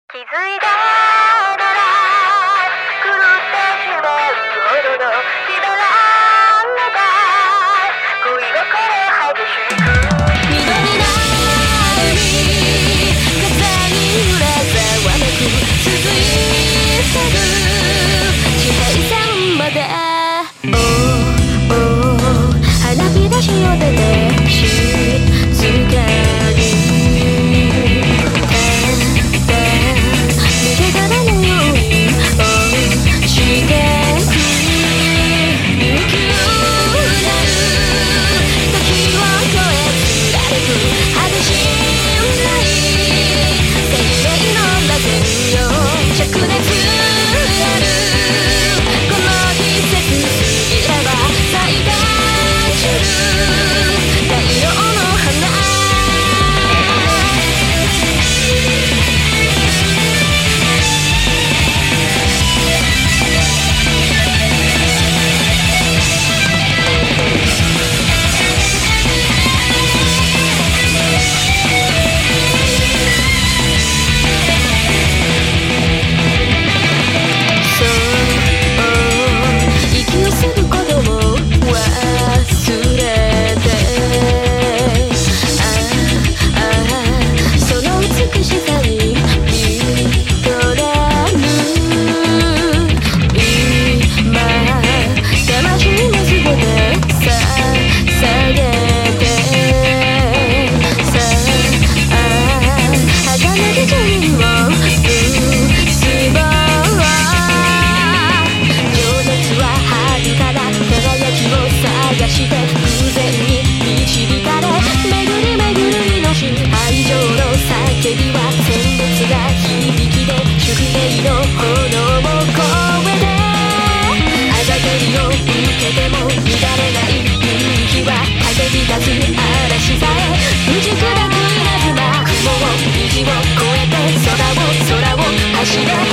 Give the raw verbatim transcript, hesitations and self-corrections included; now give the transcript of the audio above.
気づいたなら狂ってしまうほどのひどられた恋心激しく緑の海風に揺れざわめく続いてる地平線まで Oh, oh 花火出しを出て静かに嵐さえ打ち砕く稲妻雲を虹を越えて空を空を走れ